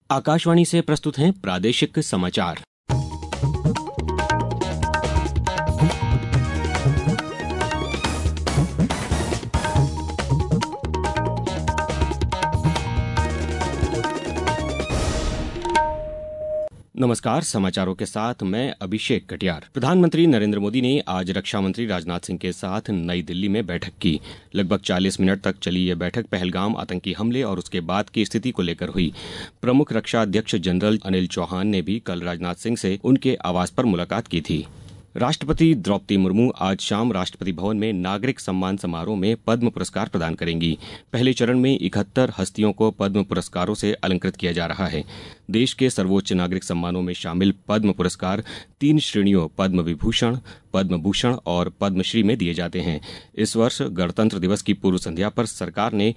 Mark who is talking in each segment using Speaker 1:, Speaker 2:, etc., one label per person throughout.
Speaker 1: आकाशवाणी से प्रस्तुत हैं प्रादेशिक समाचार। नमस्कार, समाचारों के साथ मैं अभिषेक कटियार। प्रधानमंत्री नरेंद्र मोदी ने आज रक्षा मंत्री राजनाथ सिंह के साथ नई दिल्ली में बैठक की। लगभग 40 मिनट तक चली ये बैठक पहलगाम आतंकी हमले और उसके बाद की स्थिति को लेकर हुई। प्रमुख रक्षा अध्यक्ष जनरल अनिल चौहान ने भी कल राजनाथ सिंह से उनके आवास पर मुलाकात की थी। राष्ट्रपति द्रौपदी मुर्मू आज शाम राष्ट्रपति भवन में नागरिक सम्मान समारोह में पद्म पुरस्कार प्रदान करेंगी। पहले चरण में 71 हस्तियों को पद्म पुरस्कारों से अलंकृत किया जा रहा है। देश के सर्वोच्च नागरिक सम्मानों में शामिल पद्म पुरस्कार 3 श्रेणियों पद्म विभूषण, पद्म भूषण और पद्मश्री में दिए जाते हैं। इस वर्ष गणतंत्र दिवस की पूर्व संध्या पर सरकार ने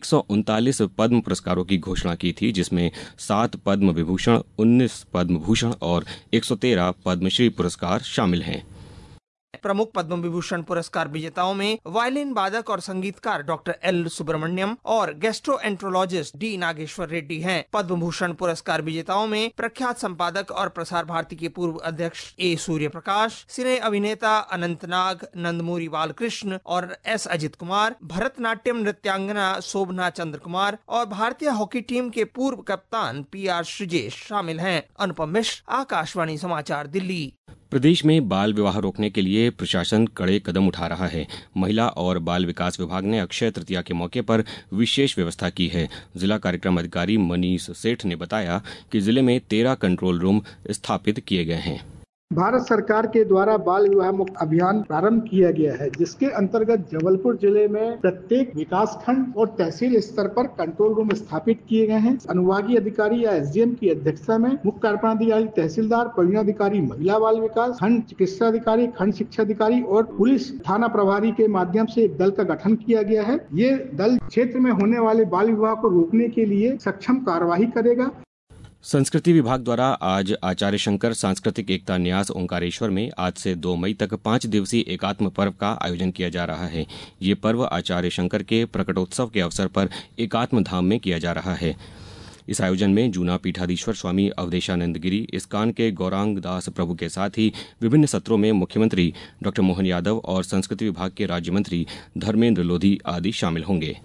Speaker 1: 139 पद्म पुरस्कारों की घोषणा की थी, जिसमें 7 पद्म विभूषण, 19 पद्म भूषण और 113 पद्मश्री पुरस्कार शामिल हैं।
Speaker 2: प्रमुख पद्म विभूषण पुरस्कार विजेताओं में वायलिन वादक और संगीतकार डॉक्टर एल सुब्रमण्यम और गैस्ट्रोएंट्रोलॉजिस्ट डी नागेश्वर रेड्डी हैं। पद्म भूषण पुरस्कार विजेताओं में प्रख्यात संपादक और प्रसार भारती के पूर्व अध्यक्ष ए सूर्य प्रकाश, सिने अभिनेता अनंत नाग, नंदमुरी बालकृष्ण और एस अजित कुमार, भरतनाट्यम नृत्यांगना शोभना चंद्र कुमार और भारतीय हॉकी टीम के पूर्व कप्तान PR श्रीजेश शामिल हैं। अनुपम मिश्र, आकाशवाणी समाचार, दिल्ली।
Speaker 1: प्रदेश में बाल विवाह रोकने के लिए प्रशासन कड़े कदम उठा रहा है। महिला और बाल विकास विभाग ने अक्षय तृतीया के मौके पर विशेष व्यवस्था की है। जिला कार्यक्रम अधिकारी मनीष सेठ ने बताया कि जिले में 13 कंट्रोल रूम स्थापित किए गए हैं।
Speaker 3: भारत सरकार के द्वारा बाल विवाह मुक्त अभियान प्रारंभ किया गया है, जिसके अंतर्गत जबलपुर जिले में प्रत्येक विकास खंड और तहसील स्तर पर कंट्रोल रूम स्थापित किए गए हैं। अनुविभागीय अधिकारी या SDM की अध्यक्षता में मुख्य कार्यपालन अधिकारी, तहसीलदार, परियोजनाधिकारी, महिला बाल विकास, खंड चिकित्सा अधिकारी, खंड शिक्षा अधिकारी और पुलिस थाना प्रभारी के माध्यम से एक दल का गठन किया गया है। ये दल क्षेत्र में होने वाले बाल विवाह को रोकने के लिए सक्षम कार्यवाही करेगा।
Speaker 1: संस्कृति विभाग द्वारा आज आचार्य शंकर सांस्कृतिक एकता न्यास ओंकारेश्वर में आज से 2 मई तक 5 दिवसीय एकात्म पर्व का आयोजन किया जा रहा है। ये पर्व आचार्य शंकर के प्रकटोत्सव के अवसर पर एकात्म धाम में किया जा रहा है। इस आयोजन में जूना पीठाधीश्वर स्वामी अवधेशानंद गिरी, इस्कान के गौरांग दास प्रभु के साथ ही विभिन्न सत्रों में मुख्यमंत्री डॉ मोहन यादव और संस्कृति विभाग के राज्य मंत्री धर्मेंद्र लोधी आदि शामिल होंगे।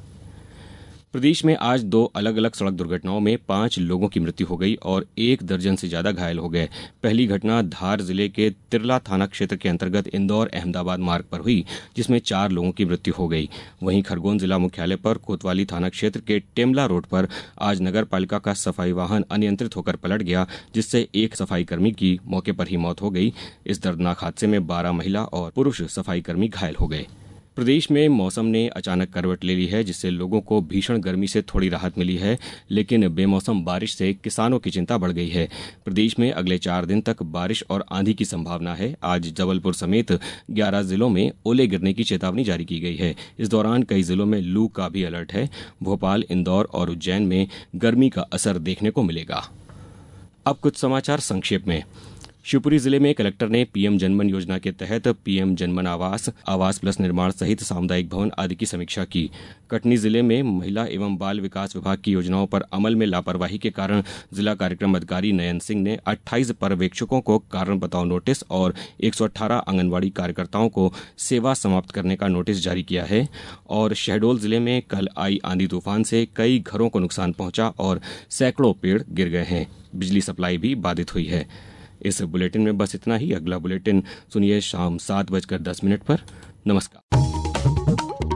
Speaker 1: प्रदेश में आज 2 अलग अलग सड़क दुर्घटनाओं में 5 लोगों की मृत्यु हो गई और 1 दर्जन से ज्यादा घायल हो गए। पहली घटना धार जिले के तिरला थाना क्षेत्र के अंतर्गत इंदौर अहमदाबाद मार्ग पर हुई, जिसमें 4 लोगों की मृत्यु हो गई। वहीं खरगोन जिला मुख्यालय पर कोतवाली थाना क्षेत्र के टेमला रोड पर आज नगर पालिका का सफाई वाहन अनियंत्रित होकर पलट गया, जिससे एक सफाई कर्मी की मौके पर ही मौत हो गई। इस दर्दनाक हादसे में 12 महिला और पुरुष सफाई कर्मी घायल हो गए। प्रदेश में मौसम ने अचानक करवट ले ली है, जिससे लोगों को भीषण गर्मी से थोड़ी राहत मिली है, लेकिन बेमौसम बारिश से किसानों की चिंता बढ़ गई है। प्रदेश में अगले 4 दिन तक बारिश और आंधी की संभावना है। आज जबलपुर समेत 11 जिलों में ओले गिरने की चेतावनी जारी की गई है। इस दौरान कई जिलों में लू का भी अलर्ट है। भोपाल, इंदौर और उज्जैन में गर्मी का असर देखने को मिलेगा। अब कुछ समाचार संक्षेप में। शिवपुरी जिले में कलेक्टर ने PM जनमन योजना के तहत PM जनमन आवास प्लस निर्माण सहित सामुदायिक भवन आदि की समीक्षा की। कटनी जिले में महिला एवं बाल विकास विभाग की योजनाओं पर अमल में लापरवाही के कारण जिला कार्यक्रम अधिकारी नयन सिंह ने 28 पर्यवेक्षकों को कारण बताओ नोटिस और 118 आंगनबाड़ी कार्यकर्ताओं को सेवा समाप्त करने का नोटिस जारी किया है। और शहडोल जिले में कल आई आंधी तूफान से कई घरों को नुकसान पहुंचा और सैकड़ों पेड़ गिर गए हैं। बिजली सप्लाई भी बाधित हुई है। इस बुलेटिन में बस इतना ही। अगला बुलेटिन सुनिए शाम 7:10 पर। नमस्कार।